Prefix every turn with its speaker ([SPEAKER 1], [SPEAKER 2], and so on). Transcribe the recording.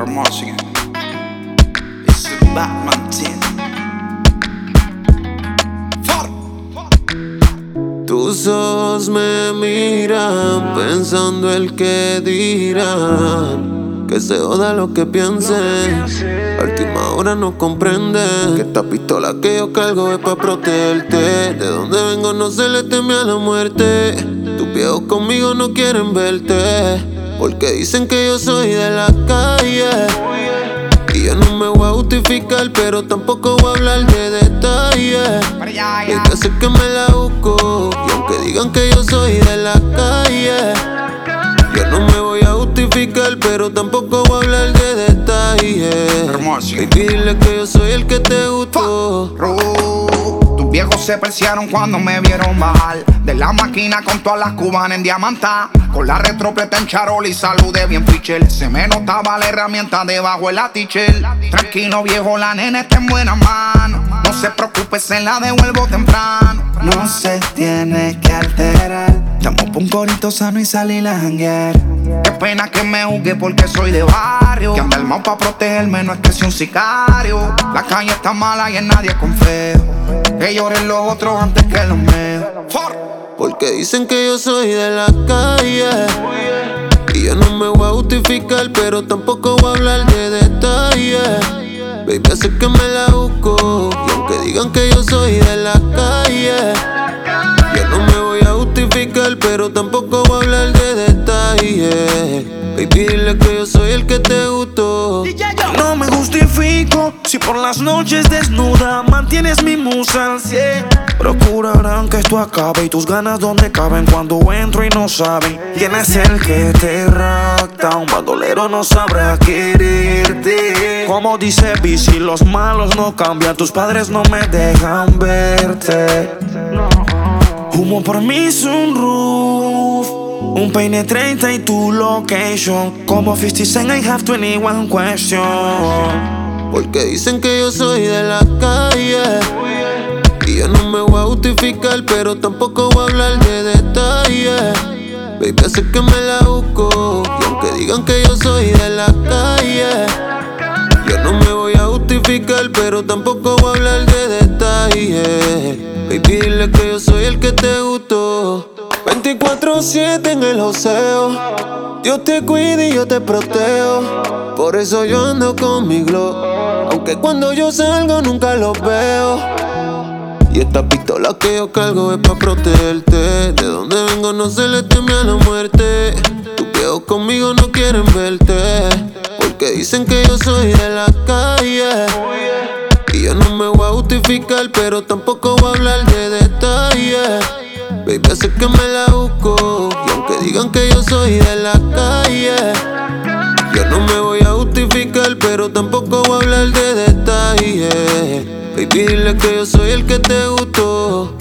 [SPEAKER 1] Promotion. It's the Batman team.
[SPEAKER 2] Tus ojos me miran pensando el que dirán. Que se joda lo que piensen. A última hora no comprenden que esta pistola que yo cargo es pa' protegerte. De donde vengo no se le teme a la muerte. Tus viejos conmigo no quieren verte, porque dicen que yo soy de la calle. Y yo no me voy a justificar, pero tampoco voy a hablar de detalles. Hay que hacer que me la busco, y aunque digan que yo soy de la calle, yo no me voy a justificar, pero tampoco voy a hablar de detalles. Y dile que yo soy el que te gustó.
[SPEAKER 1] Tus viejos se preciaron cuando me vieron bajar de la máquina con todas las cubanas en diamantá. Con la retropleta en charol y saludé bien fichel. Se me notaba la herramienta debajo de la tichel. Tranquilo viejo, la nena está en buenas manos. No se preocupe, se la devuelvo temprano. No se tiene que alterar. Llamo pa' un corito sano y salí a janguear. Qué pena que me juzgue porque soy de barrio. Que anda armado pa' protegerme, no es que sea un sicario. La calle está mala y en nadie confío. Que lloren los otros antes que los míos.
[SPEAKER 2] Porque dicen que yo soy de la calle. Y yo no me voy a justificar, pero tampoco voy a hablar de detalles. Baby, hace que me la busco, y aunque digan que yo soy de la calle, yo no me voy a justificar, pero tampoco voy a hablar de detalles. Baby, dile que yo soy el que te gustó.
[SPEAKER 3] No me justifico si por las noches desnuda mantienes mi musa al 100. Procurarán que esto acabe y tus ganas donde caben cuando entro y no saben quién es el que te rapta. Un bandolero no sabrá quererte. Como dice Bici, los malos no cambian, tus padres no me dejan verte. Humo por mi sunroof, un peine 30 y tu location. Como 50 Cent, I have 21 question.
[SPEAKER 2] Porque dicen que yo soy de la calle. Y yo no me voy a justificar, pero tampoco voy a hablar de detalles. Baby, hace que me la busco, y aunque digan que yo soy de la calle, yo no me voy a justificar, pero tampoco voy a hablar de detalles. Baby, dile que yo soy el que te gustó. 24/7 en el joseo. Dios te cuida y yo te protejo. Por eso yo ando con mi glow, aunque cuando yo salgo nunca los veo. Y esta pistola que yo cargo es pa' protegerte. De donde vengo no se le teme a la muerte. Tus viejos conmigo no quieren verte, porque dicen que yo soy de la calle. Y yo no me voy a justificar, pero tampoco voy a hablar de detalles. Baby, hace que me la busco, y aunque digan que yo soy de la calle, yo no me voy a justificar, pero tampoco voy a hablar de detalles. Baby, dile que yo soy el que te gustó.